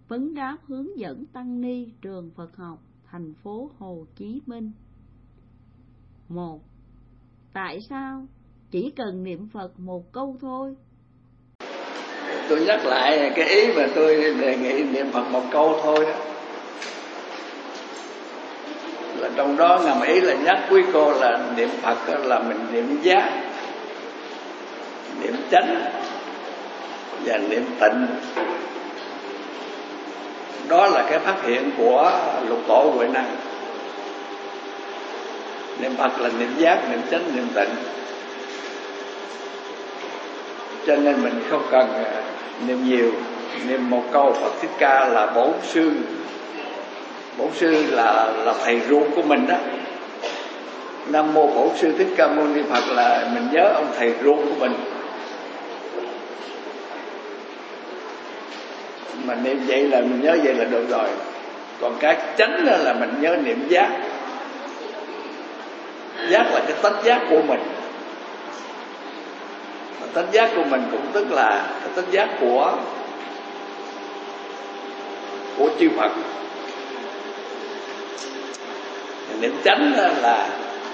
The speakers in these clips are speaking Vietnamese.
vấn đáp hướng dẫn tăng ni trường Phật học thành phố Hồ Chí Minh. 1. Tại sao chỉ cần niệm Phật một câu thôi? Tôi nhắc lại cái ý mà tôi đề nghị niệm Phật một câu thôi đó, là trong đó ngầm ý là nhắc quý cô là niệm Phật là mình niệm giác, niệm chánh và niệm tịnh. Đó là cái phát hiện của Lục Tổ Huệ Năng. Niệm Phật là niệm giác, niệm chánh, niệm tịnh. Cho nên mình không cần niệm nhiều, niệm một câu Phật Thích Ca là bổn sư. Bổn sư là thầy ruột của mình đó. Nam mô Bổn Sư Thích Ca Mâu Ni Phật là mình nhớ ông thầy ruột của mình. Mà niệm vậy là mình nhớ vậy là được rồi. Còn cái chánh là mình nhớ niệm giác. Giác là cái tánh giác của mình. Mà tánh giác của mình cũng tức là cái tánh giác của chư Phật. Niệm chánh là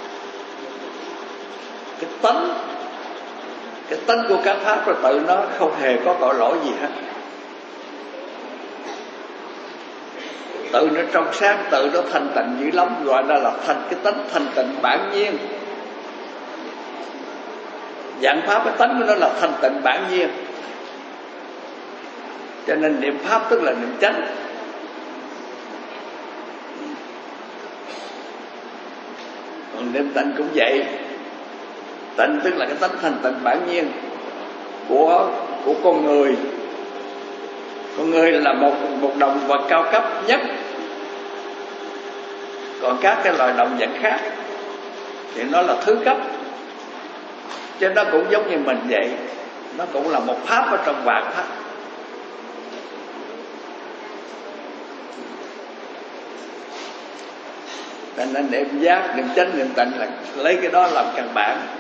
cái tánh của các pháp rồi tự nó không hề có tội lỗi gì hết. Tự nó trong sáng, tự nó thanh tịnh dữ lắm, gọi là thành cái tánh thanh tịnh bản nhiên. Dạng pháp cái tánh của nó là thanh tịnh bản nhiên. Cho nên niệm pháp tức là niệm chánh. Còn niệm tịnh cũng vậy. Tịnh tức là cái tánh thanh tịnh bản nhiên của con người. Con người là một động vật cao cấp nhất. Còn các cái loài động vật khác thì nó là thứ cấp. Chứ nó cũng giống như mình vậy. Nó cũng là một pháp ở trong vạn pháp. Nên niệm giác, niệm chánh, niệm tịnh là lấy cái đó làm căn bản.